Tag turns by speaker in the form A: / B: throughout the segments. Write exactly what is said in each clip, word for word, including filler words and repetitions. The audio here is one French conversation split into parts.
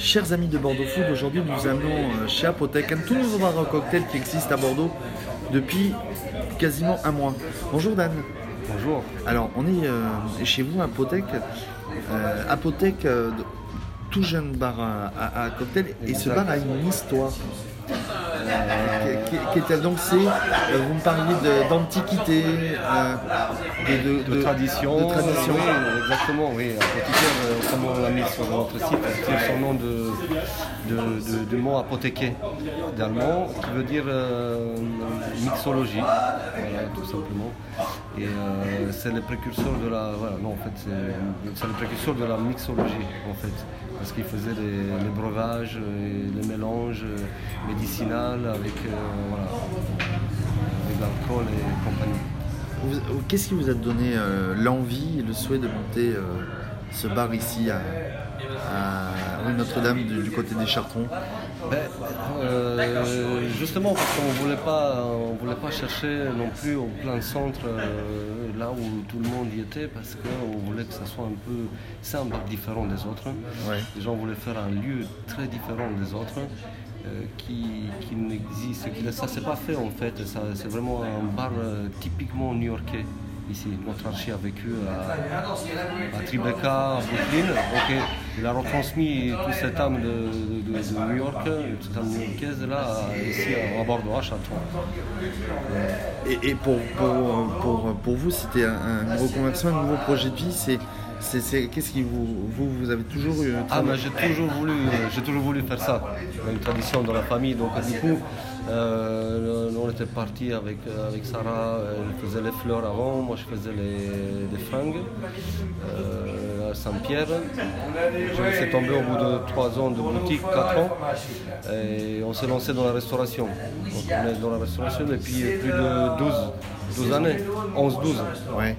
A: Chers amis de Bordeaux Food, aujourd'hui nous amenons chez Apothèque, un tout nouveau bar à cocktail qui existe à Bordeaux depuis quasiment un mois. Bonjour Dan.
B: Bonjour.
A: Alors on est euh, chez vous à Apothèque, euh, Apothèque, euh, tout jeune bar à, à, à cocktail, et ce bar a une histoire. Euh, qui, qui était donc c'est, euh, vous me parliez de, d'antiquité, euh, de, de,
B: de, de, tradition,
A: de tradition.
B: Oui, exactement, oui. Apothicaire, euh, comme on l'a mis sur notre site, c'est son nom de, de, de, de mot apothéqué d'allemand, qui veut dire euh, mixologie, voilà, tout simplement. Et euh, c'est le précurseur de la, voilà, non, en fait, c'est, c'est le précurseur de la mixologie, en fait. Parce qu'il faisait les, les breuvages, les mélanges médicinaux avec, euh, voilà, avec l'alcool et compagnie.
A: Vous, qu'est-ce qui vous a donné euh, l'envie et le souhait de monter euh, ce bar ici à, à rue Notre-Dame du, du côté des Chartrons?
B: Ben, euh, justement parce qu'on ne voulait pas, on voulait pas chercher non plus au plein centre, euh, là où tout le monde y était, parce qu'on voulait que ça soit un peu, c'est un bar différent des autres.
A: Ouais.
B: Déjà on voulait faire un lieu très différent des autres, euh, qui, qui n'existe, qui, ça s'est pas fait en fait, ça, c'est vraiment un bar euh, typiquement new-yorkais. Ici, notre archi a vécu à, à Tribeca, à Brooklyn. Donc, il a retransmis toute cette âme de, de, de, de New York, toute âme new-yorkaise, là, ici à Bordeaux, à Chartres.
A: Et, et pour, pour, pour, pour vous, c'était un, une reconversion, un nouveau projet de vie. C'est, c'est, c'est, qu'est-ce qui vous, vous, vous avez toujours eu
B: Ah, mais j'ai toujours voulu, j'ai toujours voulu faire ça. C'est une tradition dans la famille, donc du coup. Euh, on était parti avec, avec Sarah, elle faisait les fleurs avant, moi je faisais les, les fringues euh, à Saint-Pierre. Je me suis tombé au bout de trois ans de boutique, quatre ans, et on s'est lancé dans la restauration. Donc on est dans la restauration depuis plus de douze, douze années, onze douze.
A: Ouais.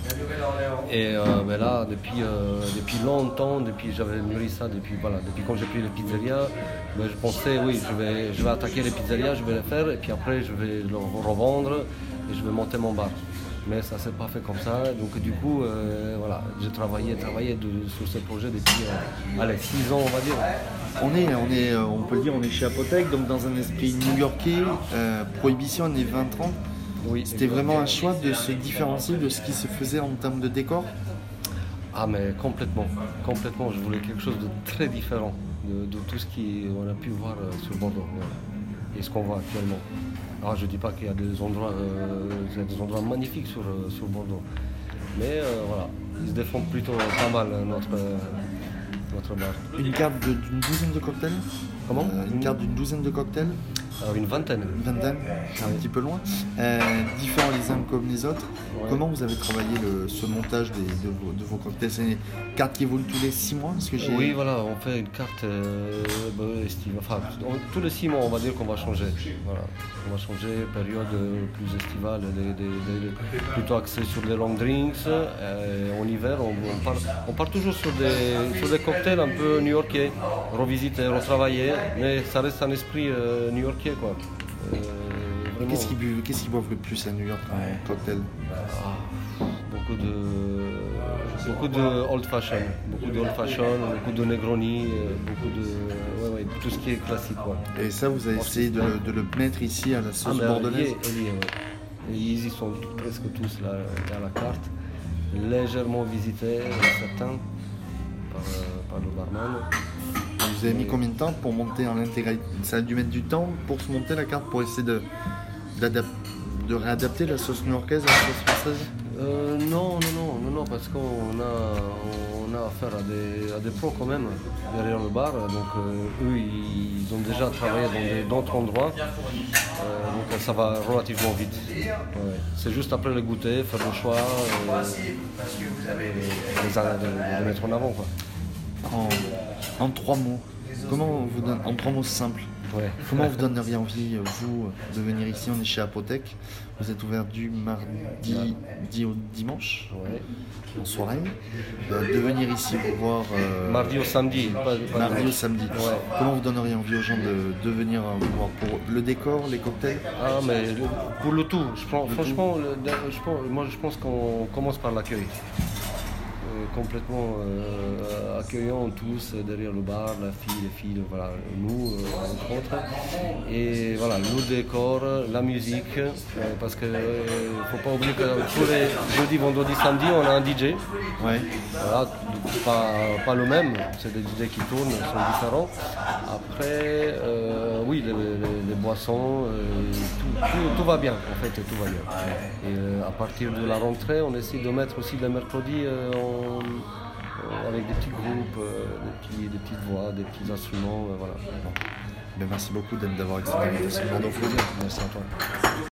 B: Et euh, ben là, depuis, euh, depuis longtemps, depuis j'avais mûri ça, depuis, voilà, depuis quand j'ai pris les pizzerias, ben je pensais, oui, je vais, je vais attaquer les pizzerias, je vais les faire, et puis après je vais le revendre et je vais monter mon bar. Mais ça ne s'est pas fait comme ça, donc du coup, euh, voilà, j'ai travaillé, travaillé de, sur ce projet depuis euh, allez, six ans, on va dire.
A: On est, on est, on peut le dire, on est chez Apothèque, donc dans un esprit new-yorkais, euh, prohibition années vingt trente.
B: Oui,
A: c'était vraiment un choix de se différencier de ce qui se faisait en termes de décor?
B: Ah mais complètement, complètement, je voulais quelque chose de très différent de, de tout ce qu'on a pu voir sur Bordeaux, ouais. Et ce qu'on voit actuellement. Alors je ne dis pas qu'il y a des endroits, euh, il y a des endroits magnifiques sur, sur Bordeaux, mais euh, voilà, ils se défendent plutôt pas mal notre, notre bar.
A: Une carte de, d'une douzaine de cocktails?
B: Comment?
A: euh, Une carte d'une douzaine de cocktails?
B: Alors une vingtaine.
A: Une vingtaine, c'est un petit peu loin. Euh, différents les uns comme les autres. Ouais. Comment vous avez travaillé le, ce montage des, de, vos, de vos cocktails? C'est une carte qui évolue tous les six mois? Parce que j'ai...
B: Oui, voilà, on fait une carte euh, bah, estive. Enfin, on, tous les six mois, on va dire qu'on va changer. Voilà. On va changer, période plus estivale, des, des, des, plutôt axée sur des long drinks. Euh, en hiver, on, on, part, on part toujours sur des, sur des cocktails un peu new-yorkais, revisités, retravaillés, mais ça reste un esprit euh, new-yorkais. Quoi. Euh,
A: qu'est-ce qu'ils bu- qu'est-ce qu'ils boivent le plus à New York en cocktail?
B: ah, Beaucoup de beaucoup de old fashion, beaucoup de old fashion, beaucoup de Negroni, beaucoup de ouais, ouais, tout ce qui est classique. Quoi.
A: Et ça, vous avez bon, essayé de le, de le mettre ici à la sauce ah, bordelaise?
B: Lié, lié, ouais. Et ils y sont presque tous là à la carte, légèrement visités, certains par, par le barman.
A: Vous avez mis combien de temps pour monter en intégralité? Ça a dû mettre du temps pour se monter la carte, pour essayer de, de réadapter la sauce new-yorkaise à la sauce française?
B: euh, non, non, non, non, non, parce qu'on a, on a affaire à des, à des pros quand même derrière le bar. Donc euh, eux, ils ont déjà travaillé dans des, d'autres endroits. Euh, donc ça va relativement vite. Ouais. C'est juste après le goûter, faire le choix et, et les, les, les mettre en avant. Quoi.
A: En, en trois mots, comment vous donne, en trois mots simples,
B: ouais.
A: Comment vous donneriez envie, vous, de venir ici? On est chez Apothèque, vous êtes ouvert du mardi ouais. au dimanche,
B: ouais.
A: en soirée, euh, de venir ici pour voir... Euh,
B: mardi au samedi. Pas, pas
A: mardi au samedi. Ouais. Comment vous donneriez envie aux gens de, de venir vous voir pour le décor, les cocktails?
B: Ah mais le, pour le tout, je pense, le franchement, tout. Le, je pense, moi je pense qu'on commence par l'accueil. complètement euh, accueillants tous derrière le bar, la fille, les filles, voilà, nous euh, entre autres. Et voilà, le décor, la musique, euh, parce qu'il ne euh, faut pas oublier que tous les jeudis, vendredis, samedi, on a un D J.
A: Ouais.
B: Voilà, pas, pas le même, c'est des D J qui tournent, sont différents. Après, euh, oui, les, les, les boissons, euh, tout, tout, tout va bien, en fait, tout va bien. Et euh, à partir de la rentrée, on essaie de mettre aussi le mercredi euh, en, euh, avec des petits groupes, euh, des, petits, des petites voix, des petits instruments, euh, voilà.
A: Ben, merci beaucoup d'avoir exprimé ce moment d'euphorie.
B: Merci à toi.